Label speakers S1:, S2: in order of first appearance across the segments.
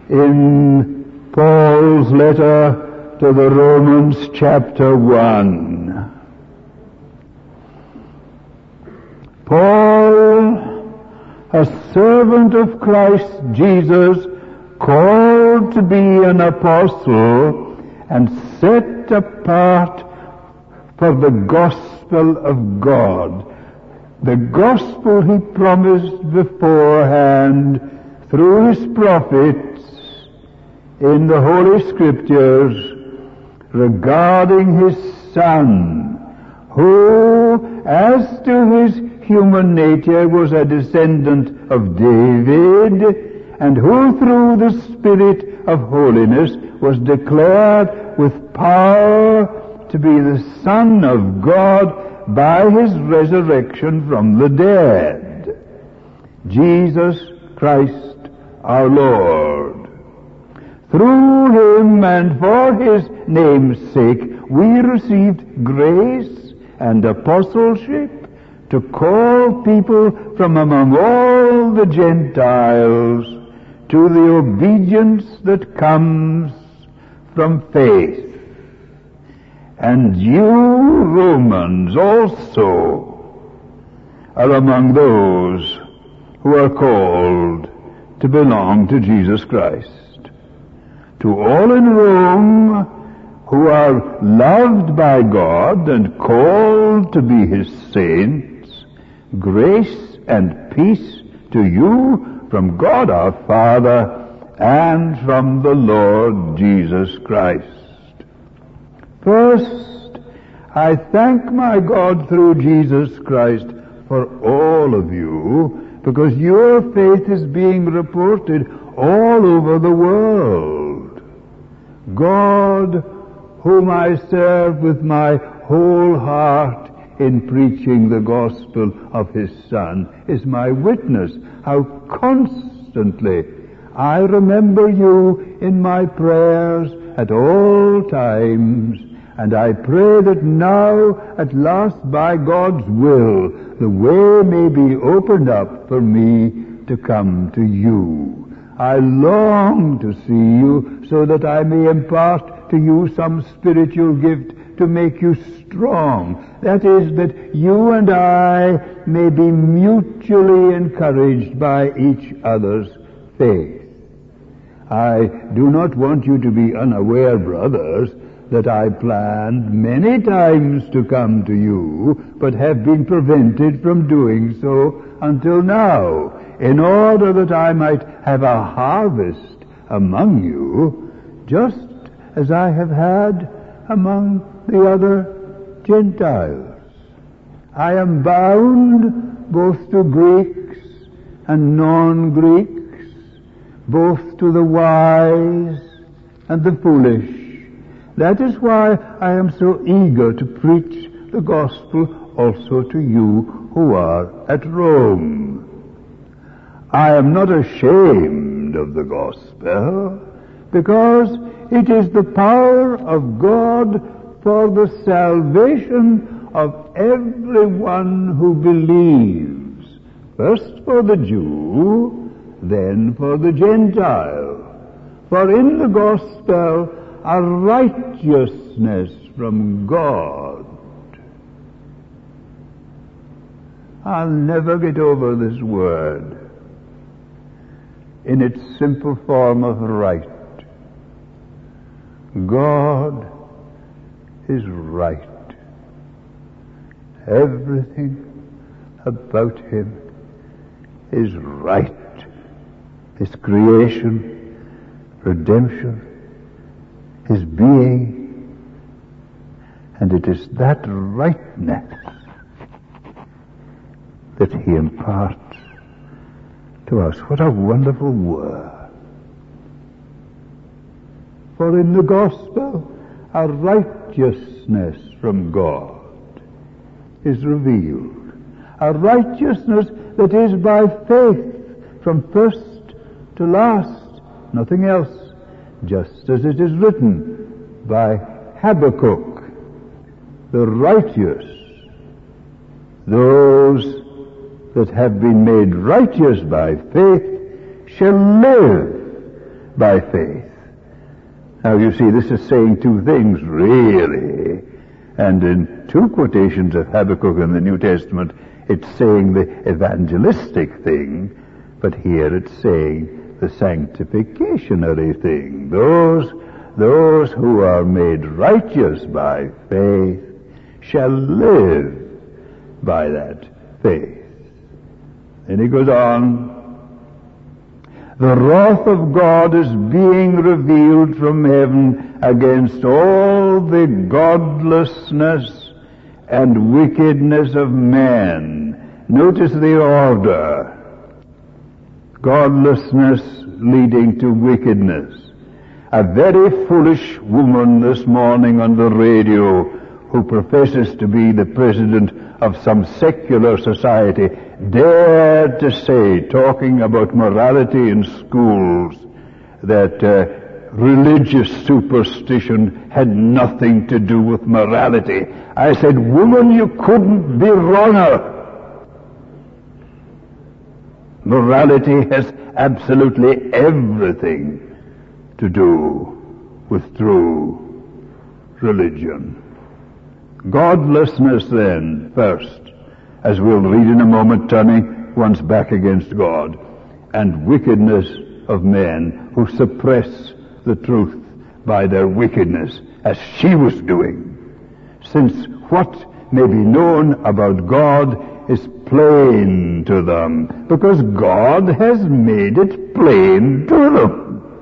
S1: in Paul's letter to the Romans chapter 1. Paul, a servant of Christ Jesus, called to be an apostle and set apart for the gospel of God. The gospel he promised beforehand through his prophets in the Holy Scriptures regarding his Son, who, as to his human nature, was a descendant of David, and who through the Spirit of holiness was declared with power to be the Son of God by his resurrection from the dead, Jesus Christ our Lord. Through him and for his name's sake we received grace and apostleship to call people from among all the Gentiles to the obedience that comes from faith. And you, Romans, also are among those who are called to belong to Jesus Christ. To all in Rome who are loved by God and called to be his saints, grace and peace to you from God our Father and from the Lord Jesus Christ. First, I thank my God through Jesus Christ for all of you, because your faith is being reported all over the world. God, whom I serve with my whole heart in preaching the gospel of his Son, is my witness how constantly I remember you in my prayers at all times. And I pray that now, at last, by God's will, the way may be opened up for me to come to you. I long to see you so that I may impart to you some spiritual gift to make you strong. That is, that you and I may be mutually encouraged by each other's faith. I do not want you to be unaware, brothers, that I planned many times to come to you, but have been prevented from doing so until now, in order that I might have a harvest among you, just as I have had among the other Gentiles. I am bound both to Greeks and non-Greeks, both to the wise and the foolish. That is why I am so eager to preach the gospel also to you who are at Rome. I am not ashamed of the gospel, because it is the power of God for the salvation of everyone who believes, first for the Jew, then for the Gentile. For in the gospel a righteousness from God. I'll never get over this word in its simple form of right. God is right. Everything about him is right. His creation, redemption, his being, and it is that rightness that he imparts to us. What a wonderful word. For in the gospel, a righteousness from God is revealed. A righteousness that is by faith from first to last, nothing else. Just as it is written by Habakkuk, the righteous, those that have been made righteous by faith, shall live by faith. Now you see, this is saying two things, really. And in two quotations of Habakkuk in the New Testament, it's saying the evangelistic thing, but here it's saying the sanctificationary thing. Those who are made righteous by faith shall live by that faith. And he goes on, the wrath of God is being revealed from heaven against all the godlessness and wickedness of men. Notice the order. Godlessness leading to wickedness. A very foolish woman this morning on the radio who professes to be the president of some secular society dared to say, talking about morality in schools, that religious superstition had nothing to do with morality. I said, woman, you couldn't be wronger. Morality has absolutely everything to do with true religion. Godlessness then, first, as we'll read in a moment, turning one's back against God, and wickedness of men who suppress the truth by their wickedness, as she was doing, since what may be known about God is plain to them, because God has made it plain to them.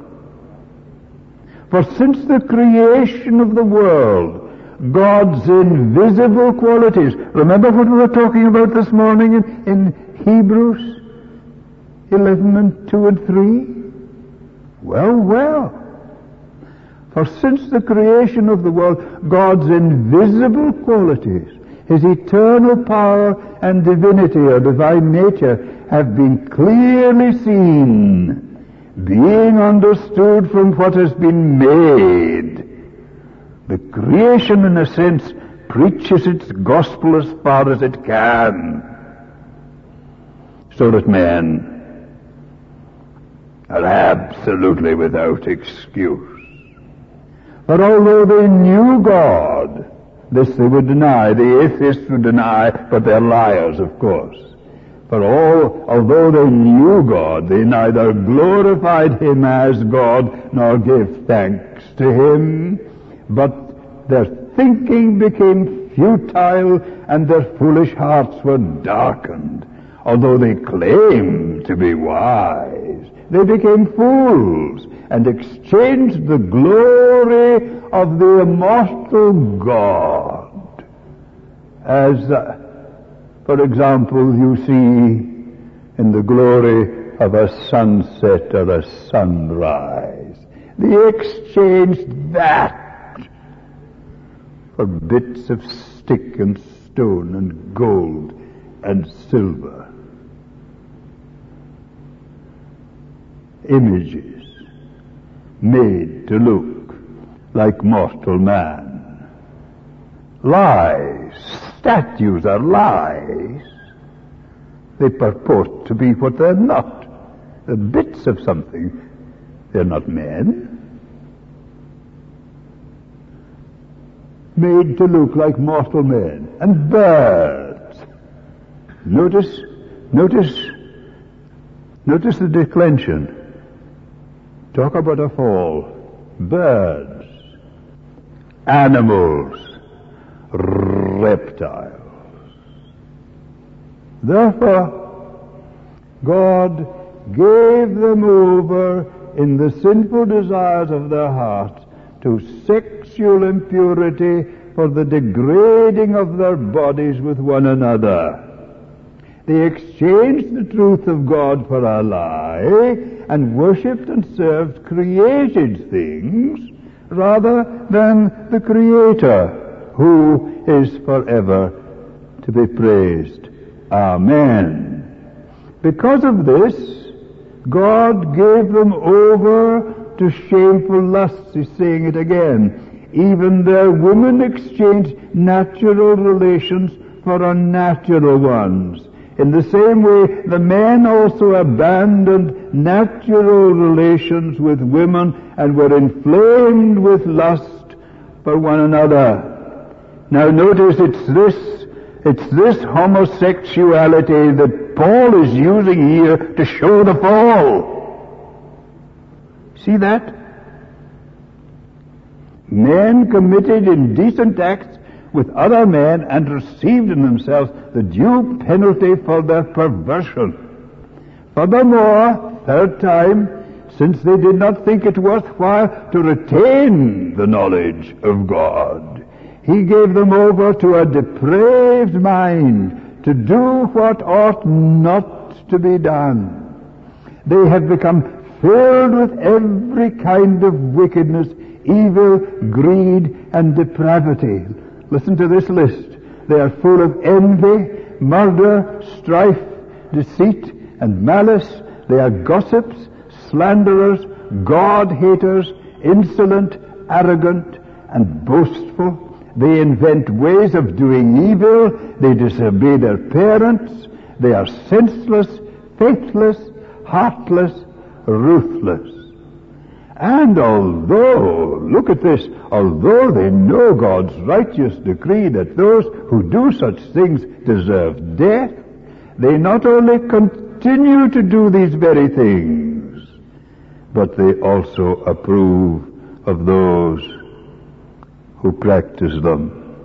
S1: For since the creation of the world, God's invisible qualities. Remember what we were talking about this morning in Hebrews 11 and 2 and 3? Well. For since the creation of the world, God's invisible qualities, His eternal power and divinity or divine nature have been clearly seen, being understood from what has been made. The creation, in a sense, preaches its gospel as far as it can, so that men are absolutely without excuse. But although they knew God, this they would deny, the atheists would deny, but they're liars, of course. For although they knew God, they neither glorified Him as God nor gave thanks to Him, but their thinking became futile and their foolish hearts were darkened. Although they claimed to be wise, they became fools and exchanged the glory of the immortal God. As, for example, you see in the glory of a sunset or a sunrise. They exchanged that for bits of stick and stone and gold and silver. Images made to look like mortal man. Lies. Statues are lies. They purport to be what they're not. They're bits of something. They're not men. Made to look like mortal men. And birds. Notice the declension. Talk about a fall. Birds, animals, reptiles. Therefore, God gave them over in the sinful desires of their hearts to sexual impurity for the degrading of their bodies with one another. They exchanged the truth of God for a lie and worshipped and served created things rather than the Creator, who is forever to be praised. Amen. Because of this, God gave them over to shameful lusts. He's saying it again. Even their women exchanged natural relations for unnatural ones. In the same way, the men also abandoned natural relations with women and were inflamed with lust for one another. Now notice it's this homosexuality that Paul is using here to show the fall. See that? Men committed indecent acts with other men and received in themselves the due penalty for their perversion. Furthermore, third time, since they did not think it worthwhile to retain the knowledge of God, he gave them over to a depraved mind to do what ought not to be done. They have become filled with every kind of wickedness, evil, greed, and depravity. Listen to this list. They are full of envy, murder, strife, deceit, and malice. They are gossips, slanderers, God-haters, insolent, arrogant, and boastful. They invent ways of doing evil. They disobey their parents. They are senseless, faithless, heartless, ruthless. And although, look at this, although they know God's righteous decree that those who do such things deserve death, they not only continue to do these very things, but they also approve of those who practice them.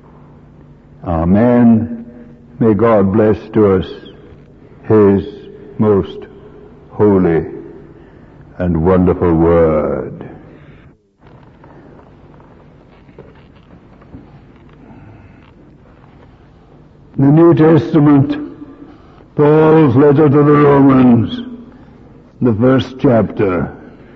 S1: Amen. May God bless to us His most holy and wonderful word. The New Testament, Paul's letter to the Romans, the first chapter.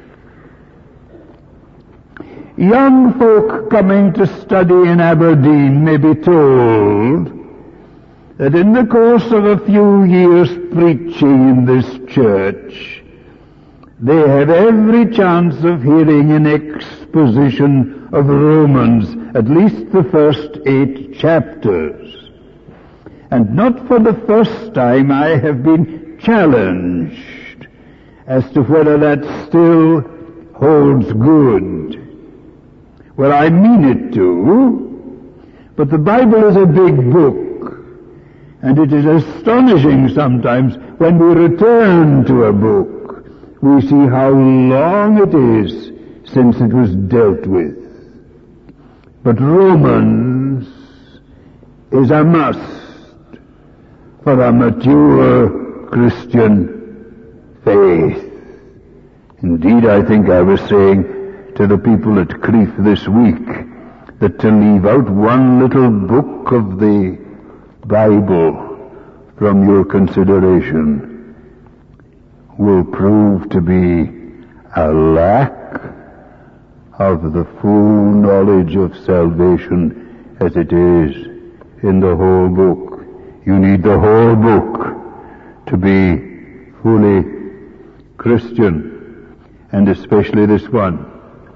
S1: Young folk coming to study in Aberdeen may be told that in the course of a few years preaching in this church, they have every chance of hearing an exposition of Romans, at least the first 8 chapters. And not for the first time I have been challenged as to whether that still holds good. Well, I mean it to, but the Bible is a big book, and it is astonishing sometimes when we return to a book. We see how long it is since it was dealt with. But Romans is a must for a mature Christian faith. Indeed, I think I was saying to the people at Crieff this week that to leave out one little book of the Bible from your consideration will prove to be a lack of the full knowledge of salvation as it is in the whole book. You need the whole book to be fully Christian, and especially this one.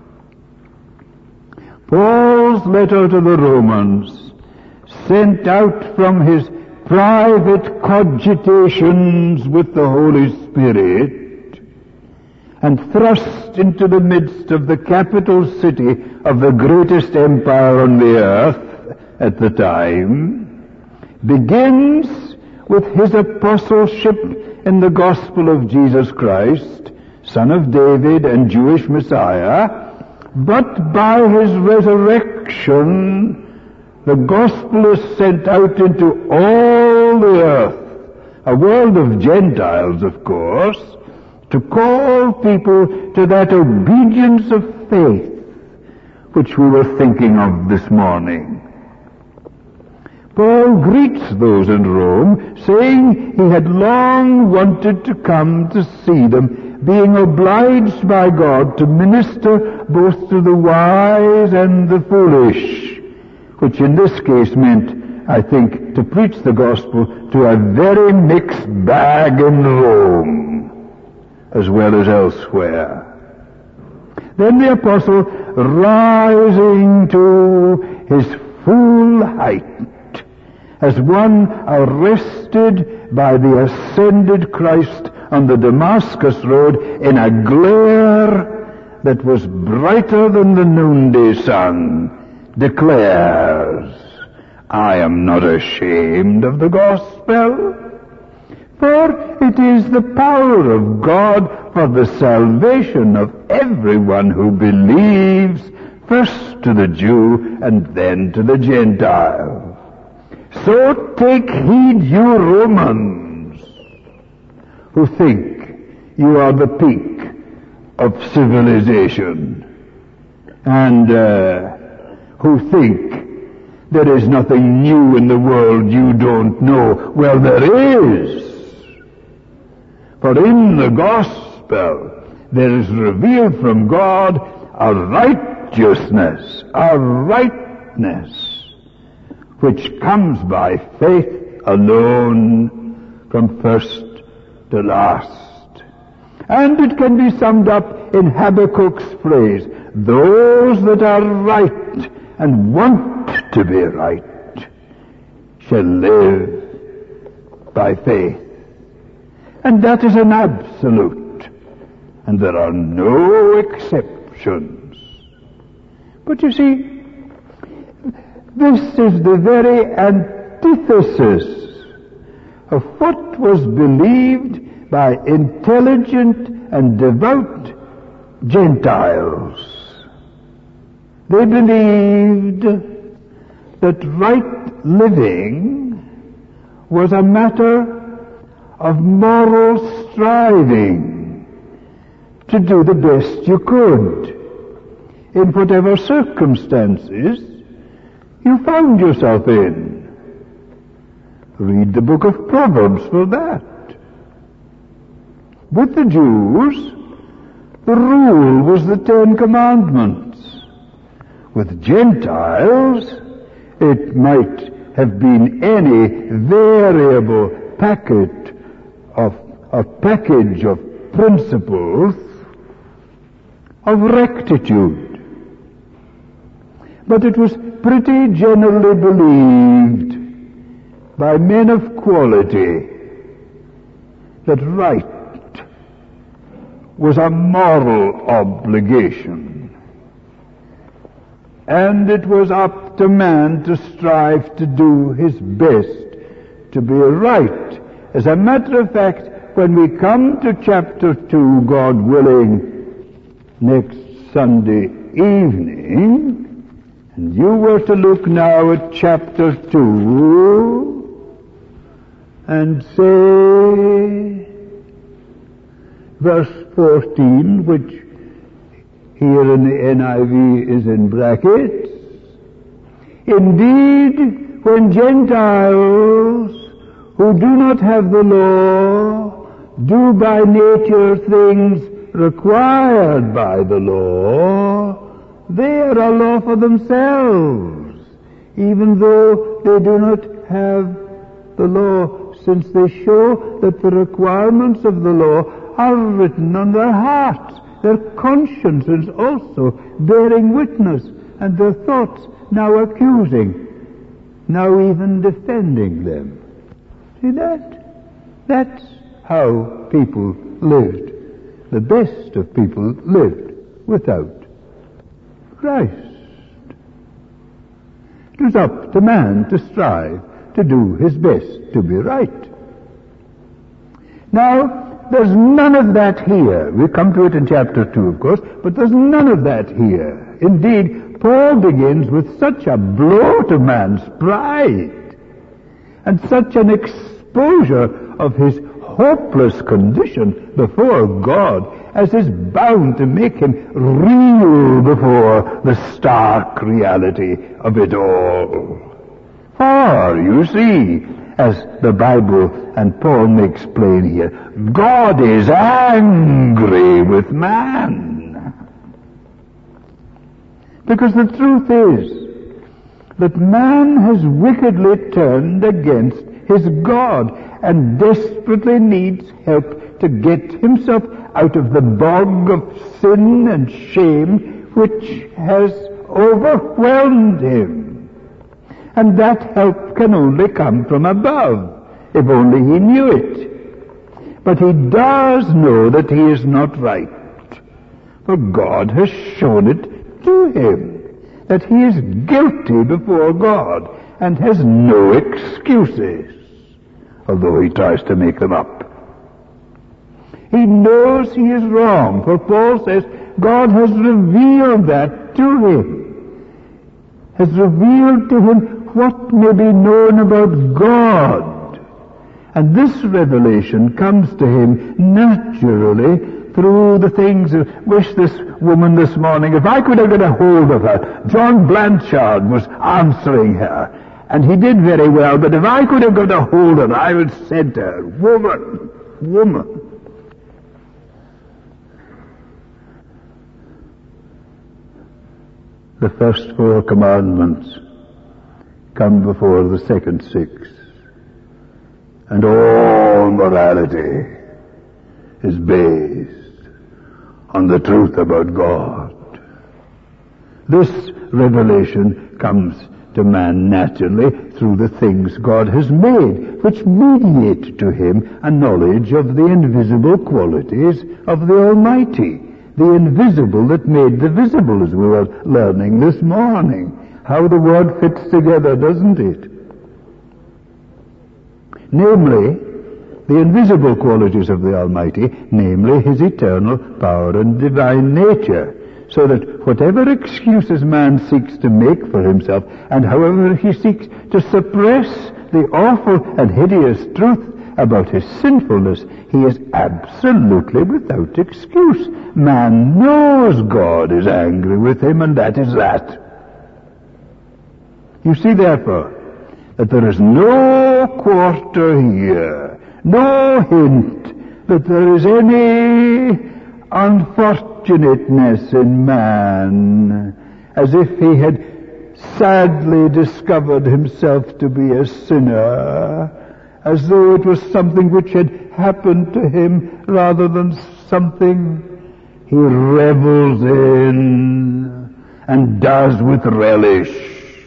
S1: Paul's letter to the Romans, sent out from his private cogitations with the Holy Spirit, and thrust into the midst of the capital city of the greatest empire on the earth at the time, begins with his apostleship in the gospel of Jesus Christ, Son of David and Jewish Messiah, but by his resurrection the gospel is sent out into all the earth, a world of Gentiles, of course, to call people to that obedience of faith which we were thinking of this morning. Paul greets those in Rome, saying he had long wanted to come to see them, being obliged by God to minister both to the wise and the foolish, which in this case meant, I think, to preach the gospel to a very mixed bag in Rome, as well as elsewhere. Then the apostle, rising to his full height, as one arrested by the ascended Christ on the Damascus road in a glare that was brighter than the noonday sun, declares, I am not ashamed of the gospel, for it is the power of God for the salvation of everyone who believes, first to the Jew and then to the Gentile. So take heed, you Romans, who think you are the peak of civilization, and who think there is nothing new in the world you don't know. Well, there is. For in the gospel there is revealed from God a righteousness, a rightness, which comes by faith alone from first to last. And it can be summed up in Habakkuk's phrase, those that are right and want to be right shall live by faith. And that is an absolute, and there are no exceptions. But you see, this is the very antithesis of what was believed by intelligent and devout Gentiles. They believed that right living was a matter of moral striving to do the best you could in whatever circumstances you found yourself in. Read the book of Proverbs for that. With the Jews, the rule was the Ten Commandments. With Gentiles, it might have been any variable package of principles of rectitude. But it was pretty generally believed by men of quality that right was a moral obligation, and it was up to man to strive to do his best to be right. As a matter of fact, when we come to chapter 2, God willing, next Sunday evening, and you were to look now at chapter 2 and say, verse 14, which here in the NIV is in brackets, indeed, when Gentiles who do not have the law do by nature things required by the law, they are a law for themselves, even though they do not have the law, since they show that the requirements of the law are written on their hearts, their consciences also bearing witness, and their thoughts now accusing, now even defending them. See that? That's how people lived. The best of people lived without Christ. It was up to man to strive to do his best to be right. Now, there's none of that here. We come to it in chapter 2, of course, but there's none of that here. Indeed, Paul begins with such a blow to man's pride and such an exposure of his hopeless condition before God as is bound to make him reel before the stark reality of it all. For, you see, as the Bible and Paul makes plain here, God is angry with man. Because the truth is that man has wickedly turned against his God and desperately needs help to get himself out of the bog of sin and shame which has overwhelmed him. And that help can only come from above. if only he knew it. But he does know that he is not right. For God has shown it to him, that he is guilty before God and has no excuses, although he tries to make them up. He knows he is wrong, for Paul says God has revealed that to him, has revealed to him what may be known about God. And this revelation comes to him naturally through the things. Wish this woman this morning, if I could have got a hold of her. John Blanchard was answering her, and he did very well, but if I could have got a hold of her, I would have said to her, woman. The first 4 commandments come before the second 6. And all morality is based on the truth about God. This revelation comes to man naturally through the things God has made, which mediate to him a knowledge of the invisible qualities of the Almighty. The invisible that made the visible, as we were learning this morning. How the word fits together, doesn't it? Namely, the invisible qualities of the Almighty, namely His eternal power and divine nature, so that whatever excuses man seeks to make for himself, and however he seeks to suppress the awful and hideous truth about his sinfulness, he is absolutely without excuse. Man knows God is angry with him, and that is that. You see, therefore, that there is no quarter here, no hint that there is any unfortunateness in man, as if he had sadly discovered himself to be a sinner, as though it was something which had happened to him rather than something he revels in and does with relish.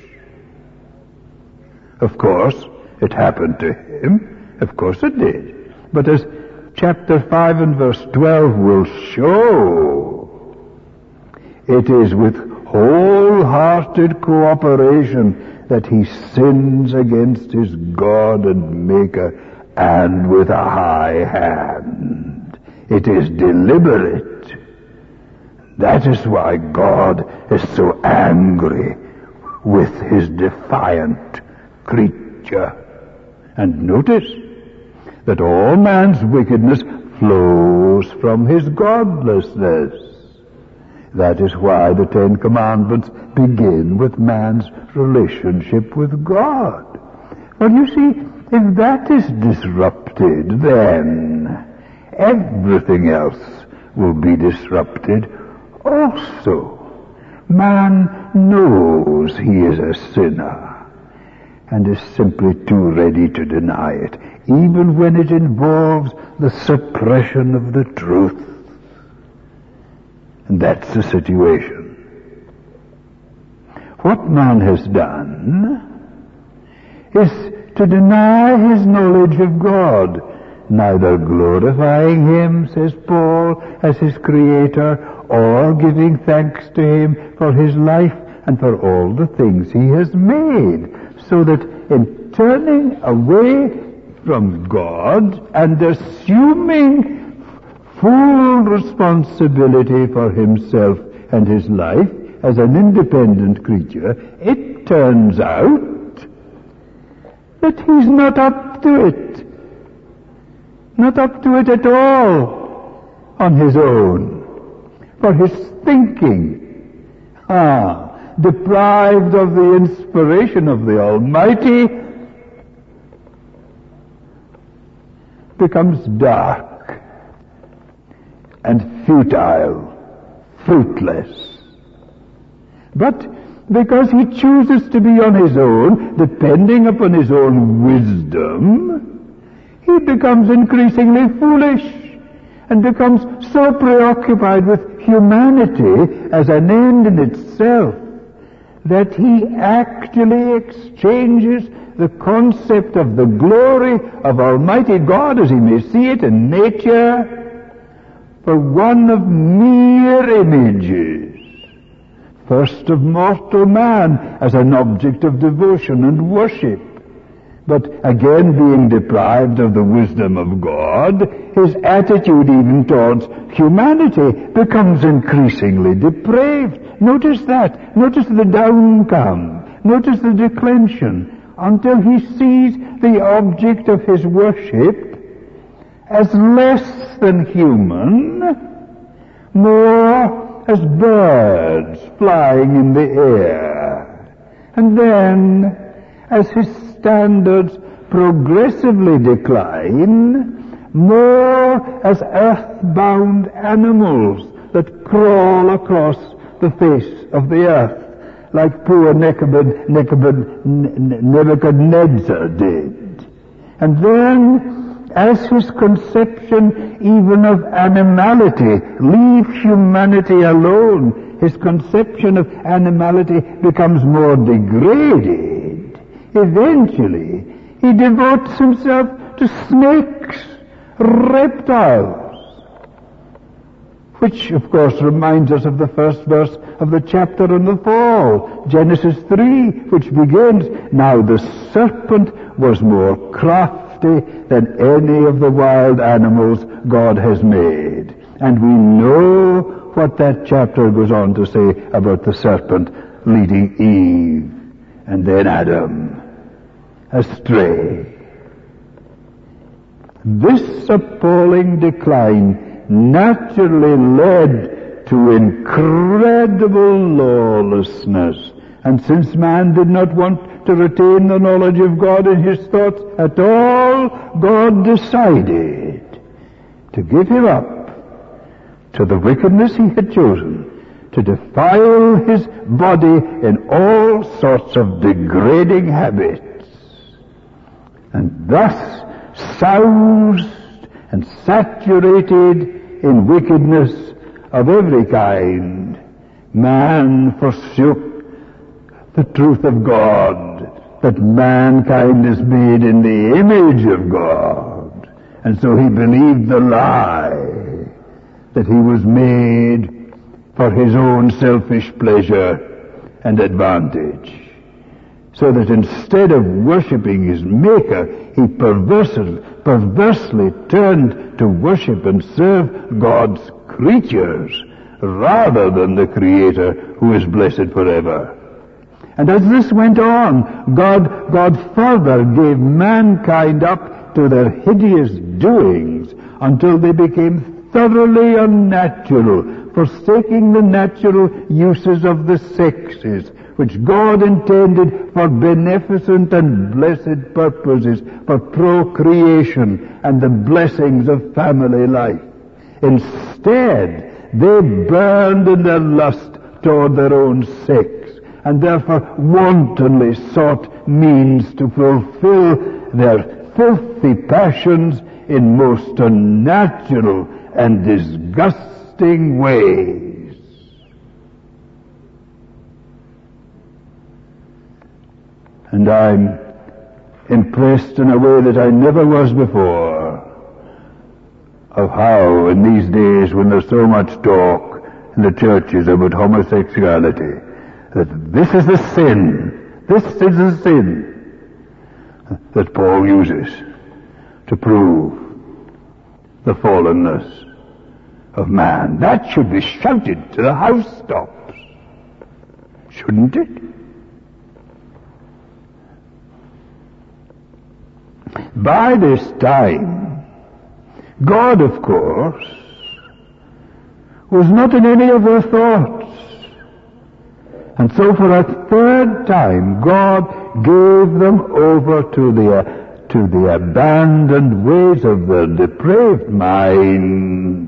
S1: Of course, it happened to him. Of course it did. But as chapter 5 and verse 12 will show, it is with wholehearted cooperation that he sins against his God and Maker, and with a high hand. It is deliberate. That is why God is so angry with his defiant creature. And notice that all man's wickedness flows from his godlessness. That is why the 10 Commandments begin with man's relationship with God. Well, you see, if that is disrupted, then everything else will be disrupted also. Man knows he is a sinner and is simply too ready to deny it, even when it involves the suppression of the truth. And that's the situation. What man has done is to deny his knowledge of God, neither glorifying him, says Paul, as his Creator, or giving thanks to him for his life and for all the things he has made, so that in turning away from God and assuming full responsibility for himself and his life as an independent creature, it turns out that he's not up to it. Not up to it at all on his own. For his thinking, deprived of the inspiration of the Almighty, becomes dark and futile, fruitless. But because he chooses to be on his own, depending upon his own wisdom, he becomes increasingly foolish and becomes so preoccupied with humanity as an end in itself that he actually exchanges the concept of the glory of Almighty God as he may see it in nature for one of mere images. First of mortal man as an object of devotion and worship. But again, being deprived of the wisdom of God, his attitude even towards humanity becomes increasingly depraved. Notice that. Notice the downcome. Notice the declension. Until he sees the object of his worship as less than human, more as birds flying in the air. And then, as his standards progressively decline, more as earthbound animals that crawl across the face of the earth, like poor Nebuchadnezzar did. And then, as his conception even of animality leaves humanity alone, his conception of animality becomes more degraded. Eventually, he devotes himself to snakes, reptiles, which of course reminds us of the first verse of the chapter on the fall, Genesis 3, which begins, "Now the serpent was more crafty than any of the wild animals God has made." And we know what that chapter goes on to say about the serpent leading Eve and then Adam astray. This appalling decline naturally led to incredible lawlessness. And since man did not want to retain the knowledge of God in his thoughts at all, God decided to give him up to the wickedness he had chosen, to defile his body in all sorts of degrading habits. And thus, soused and saturated in wickedness of every kind, man forsook the truth of God, that mankind is made in the image of God. And so he believed the lie that he was made for his own selfish pleasure and advantage. So that instead of worshipping his Maker, he perversely turned to worship and serve God's creatures rather than the Creator who is blessed forever. And as this went on, God further gave mankind up to their hideous doings until they became thoroughly unnatural, forsaking the natural uses of the sexes, which God intended for beneficent and blessed purposes, for procreation and the blessings of family life. Instead, they burned in their lust toward their own sex, and therefore wantonly sought means to fulfill their filthy passions in most unnatural and disgusting ways. And I'm impressed in a way that I never was before of how in these days when there's so much talk in the churches about homosexuality, that this is the sin that Paul uses to prove the fallenness of man. That should be shouted to the housetops, shouldn't it? By this time, God, of course, was not in any of their thoughts. And so for a third time, God gave them over to the abandoned ways of their depraved minds,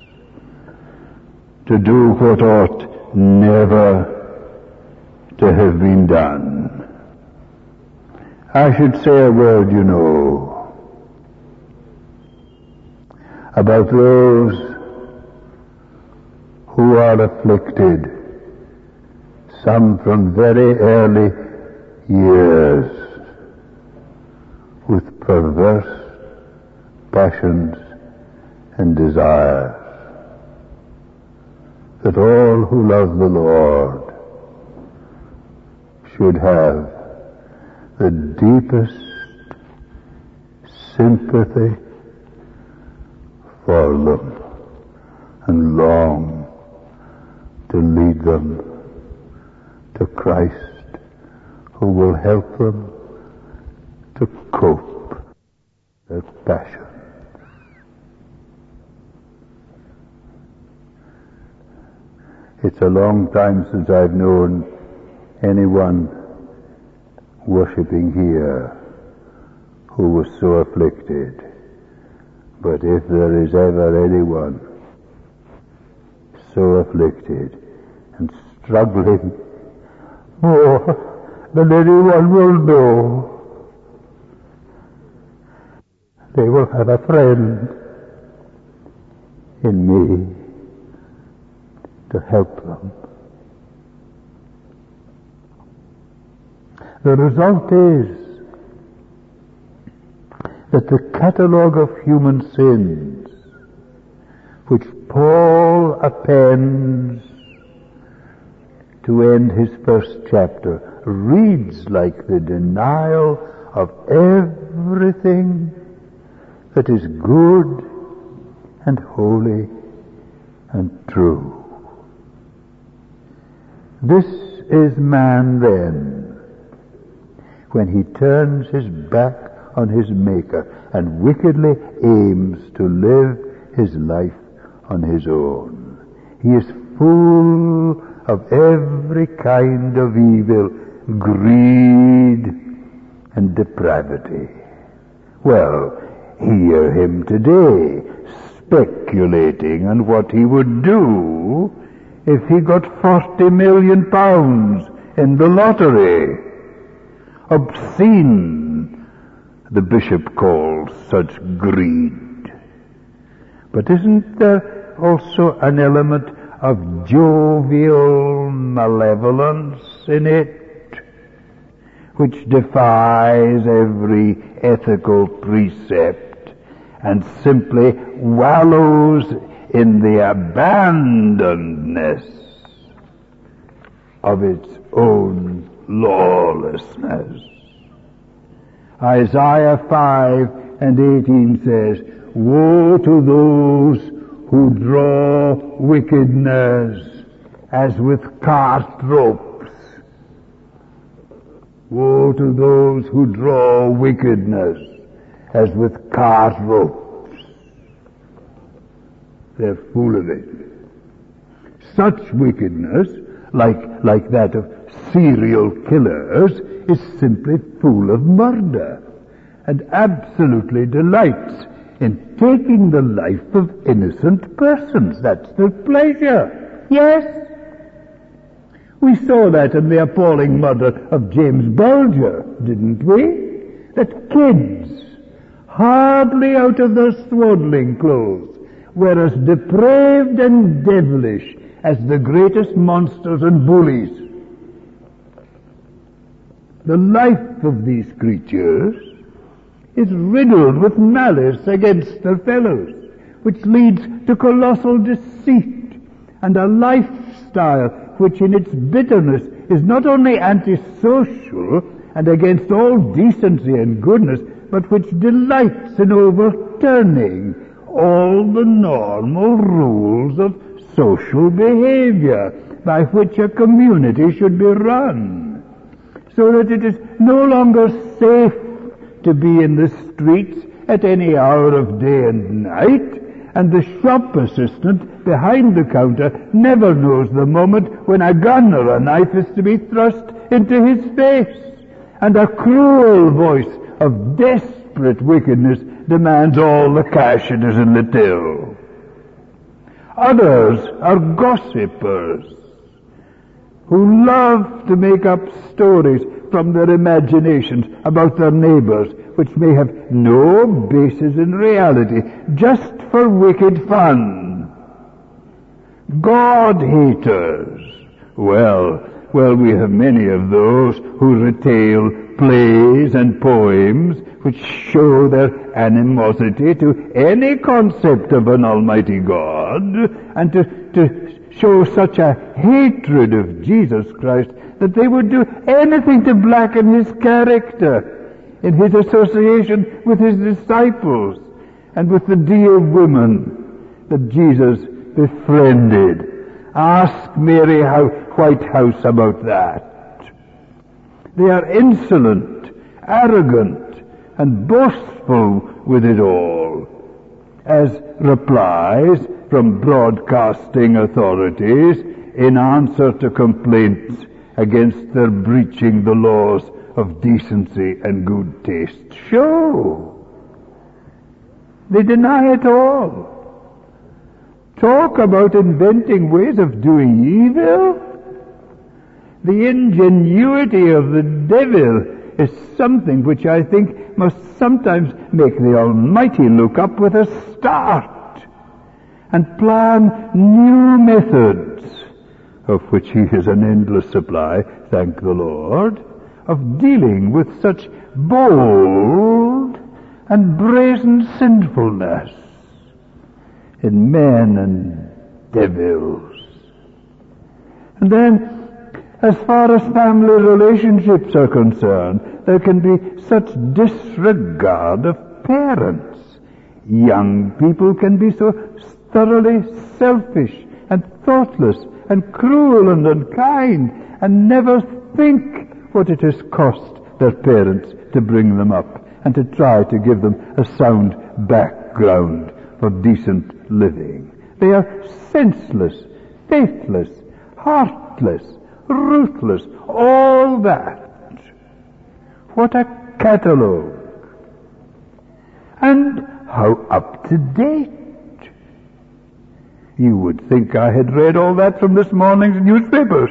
S1: to do what ought never to have been done. I should say a word, about those who are afflicted, some from very early years, perverse passions and desires, that all who love the Lord should have the deepest sympathy for them and long to lead them to Christ, who will help them to cope their passions. It's a long time since I've known anyone worshipping here who was so afflicted. But if there is ever anyone so afflicted and struggling more than anyone will know, they will have a friend in me to help them. The result is that the catalogue of human sins, which Paul appends to end his first chapter, reads like the denial of everything that is good and holy and true. This is man then, when he turns his back on his Maker and wickedly aims to live his life on his own. He is full of every kind of evil, greed and depravity. Well, hear him today speculating on what he would do if he got £40 million in the lottery. Obscene, the bishop calls such greed. But isn't there also an element of jovial malevolence in it, which defies every ethical precept and simply wallows in the abandonedness of its own lawlessness? Isaiah 5:18 says, "Woe to those who draw wickedness as with cart ropes." Woe to those who draw wickedness as with cart ropes. They're full of it. Such wickedness, like that of serial killers, is simply full of murder and absolutely delights in taking the life of innocent persons. That's their pleasure. Yes. We saw that in the appalling murder of James Bulger, didn't we? That kids, hardly out of their swaddling clothes, were as depraved and devilish as the greatest monsters and bullies. The life of these creatures is riddled with malice against their fellows, which leads to colossal deceit and a lifestyle which in its bitterness is not only antisocial and against all decency and goodness, but which delights in overturning all the normal rules of social behavior by which a community should be run, so that it is no longer safe to be in the streets at any hour of day and night, and the shop assistant behind the counter never knows the moment when a gun or a knife is to be thrust into his face, and a cruel voice of desperate wickedness demands all the cash it is in the till. Others are gossipers who love to make up stories from their imaginations about their neighbors, which may have no basis in reality, just for wicked fun. God-haters. Well, we have many of those who retail plays and poems which show their animosity to any concept of an Almighty God, and to show such a hatred of Jesus Christ that they would do anything to blacken his character in his association with his disciples and with the dear women that Jesus befriended. Ask Mary Whitehouse about that. They are insolent, arrogant, and boastful with it all, as replies from broadcasting authorities in answer to complaints against their breaching the laws of decency and good taste show. They deny it all. Talk about inventing ways of doing evil. The ingenuity of the devil is something which I think must sometimes make the Almighty look up with a start and plan new methods, of which he has an endless supply, thank the Lord, of dealing with such bold and brazen sinfulness in men and devils. And then, as far as family relationships are concerned, there can be such disregard of parents. Young people can be so thoroughly selfish and thoughtless and cruel and unkind and never think what it has cost their parents to bring them up and to try to give them a sound background for decent living. They are senseless, faithless, heartless, ruthless, all that. What a catalogue. And how up to date. You would think I had read all that from this morning's newspapers.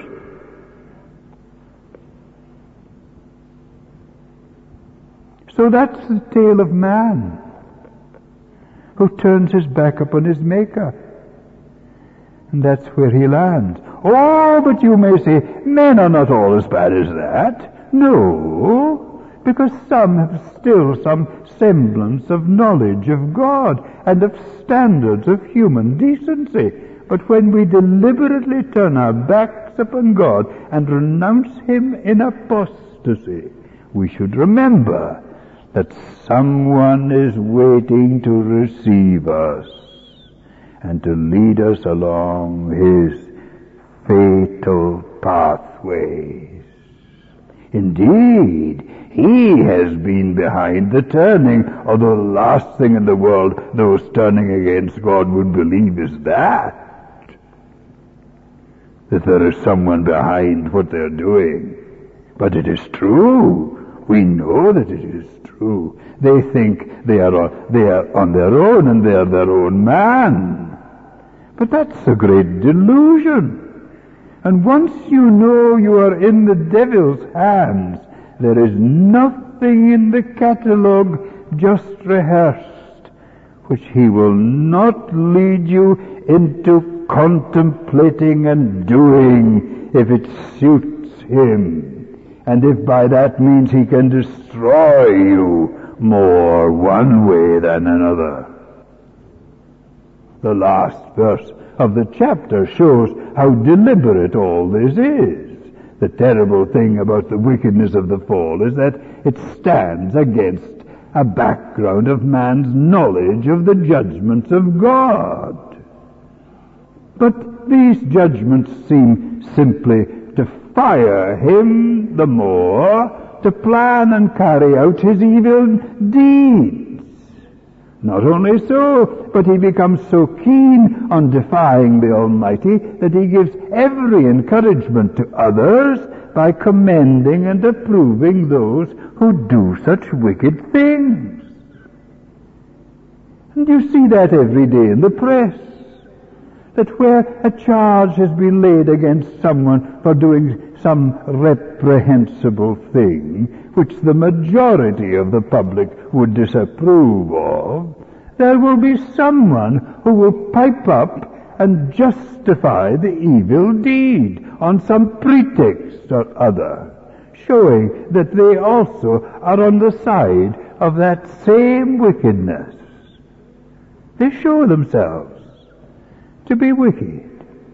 S1: So that's the tale of man who turns his back upon his Maker. And that's where he lands. Oh, but you may say, men are not all as bad as that. No, because some have still some semblance of knowledge of God and of standards of human decency. But when we deliberately turn our backs upon God and renounce him in apostasy, we should remember that someone is waiting to receive us and to lead us along his fatal pathways. Indeed, he has been behind the turning, although the last thing in the world those turning against God would believe is that there is someone behind what they're doing. But it is true. We know that it is true. They think they are on their own and they are their own man. But that's a great delusion. And once you know you are in the devil's hands, there is nothing in the catalogue just rehearsed which he will not lead you into contemplating and doing if it suits him. And if by that means he can destroy you more one way than another. The last verse of the chapter shows how deliberate all this is. The terrible thing about the wickedness of the fall is that it stands against a background of man's knowledge of the judgments of God. But these judgments seem simply to fire him the more to plan and carry out his evil deeds. Not only so, but he becomes so keen on defying the Almighty that he gives every encouragement to others by commending and approving those who do such wicked things. And you see that every day in the press, that where a charge has been laid against someone for doing some reprehensible thing, which the majority of the public would disapprove of, there will be someone who will pipe up and justify the evil deed on some pretext or other, showing that they also are on the side of that same wickedness. They show themselves to be wicked.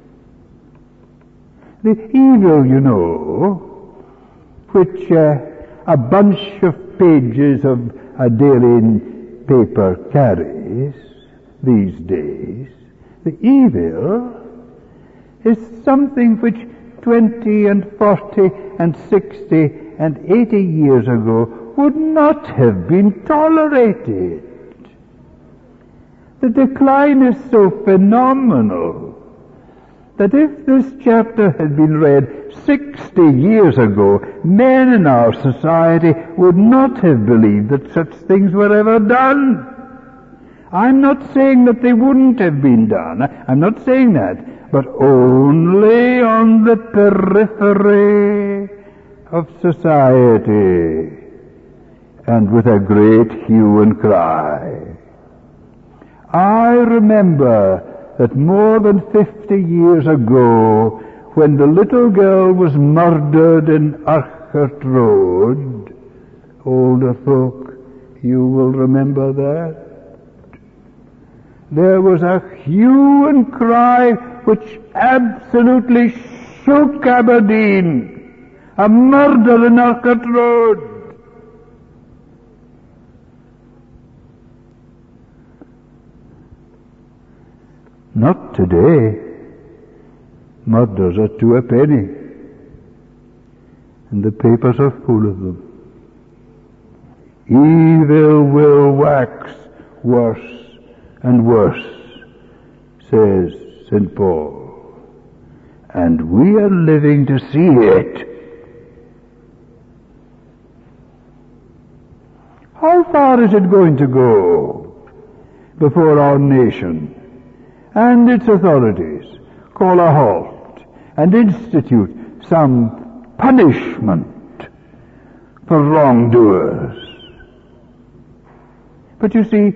S1: The evil, you know, which a bunch of pages of a daily paper carries these days, the evil is something which 20 and 40 and 60 and 80 years ago would not have been tolerated. The decline is so phenomenal that if this chapter had been read 60 years ago, men in our society would not have believed that such things were ever done. I'm not saying that they wouldn't have been done. I'm not saying that. But only on the periphery of society, and with a great hue and cry. I remember that more than 50 years ago, when the little girl was murdered in Urquhart Road, older folk, you will remember that. There was a hue and cry which absolutely shook Aberdeen. A murder in Urquhart Road. Not today. Murders are 2 a penny. And the papers are full of them. Evil will wax worse and worse, says St. Paul. And we are living to see it. How far is it going to go before our nation and its authorities call a halt and institute some punishment for wrongdoers? But you see,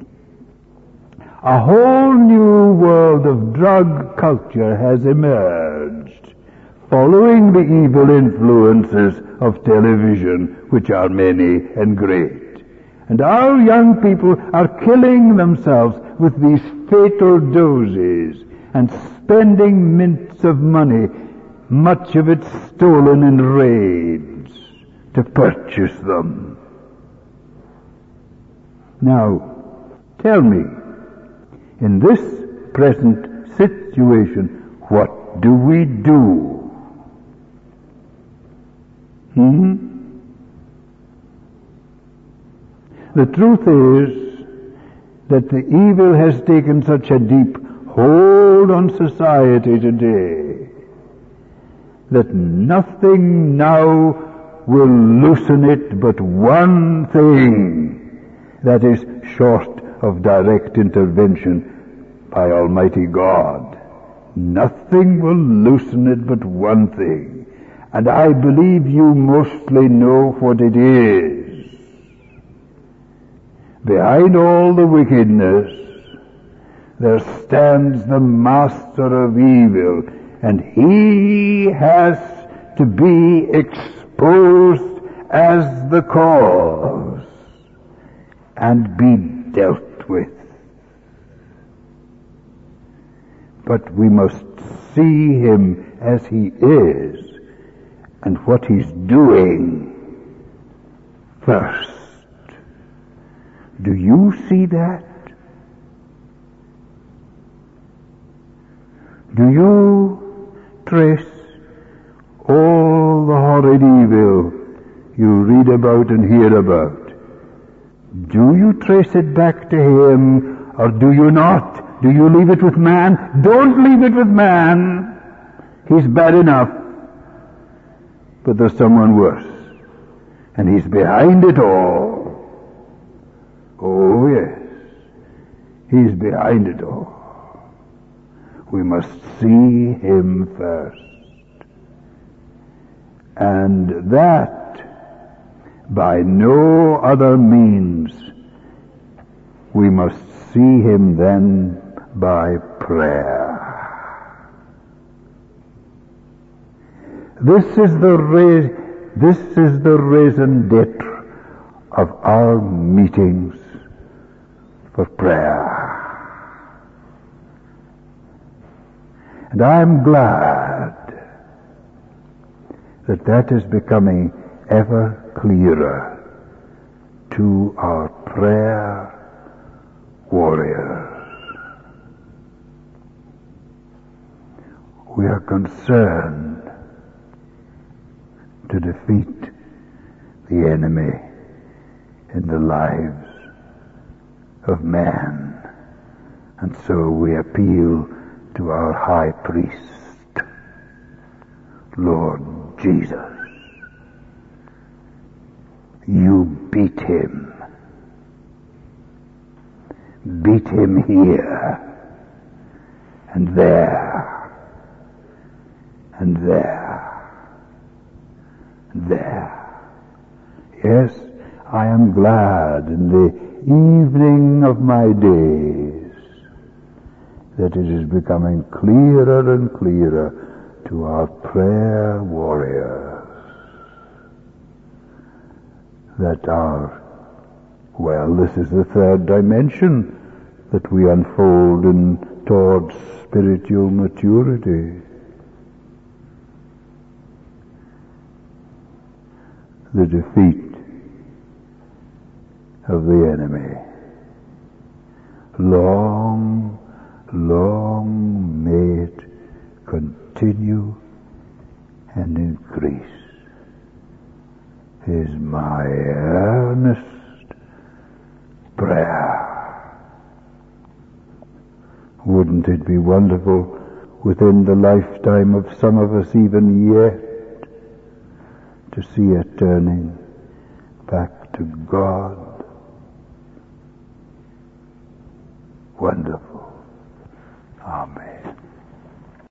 S1: a whole new world of drug culture has emerged, following the evil influences of television, which are many and great. And our young people are killing themselves with these fatal doses and spending mints of money, much of it stolen in raids, to purchase them. Now, tell me, in this present situation, what do we do? The truth is that the evil has taken such a deep hold on society today that nothing now will loosen it but one thing, that is, short of direct intervention by Almighty God. Nothing will loosen it but one thing, and I believe you mostly know what it is. Behind all the wickedness, there stands the master of evil, and he has to be exposed as the cause and be dealt with. But we must see him as he is and what he's doing first. Do you see that? Do you trace all the horrid evil you read about and hear about? Do you trace it back to him, or do you not? Do you leave it with man? Don't leave it with man. He's bad enough. But there's someone worse, and he's behind it all. Oh, yes. He's behind it all. We must see him first. And that by no other means. We must see him then by prayer. This is the this is the raison d'etre of our meetings for prayer. And I'm glad that that is becoming ever clearer to our prayer warriors. We are concerned to defeat the enemy in the lives of man. And so we appeal to our high priest, Lord Jesus. You beat him. Beat him here and there and there and there. Yes, I am glad in the evening of my days that it is becoming clearer and clearer to our prayer warriors that this is the third dimension that we unfold towards spiritual maturity. The defeat of the enemy. Long, long may it continue and increase, is my earnest prayer. Wouldn't it be wonderful within the lifetime of some of us even yet to see a turning back to God? Wonderful. Amen.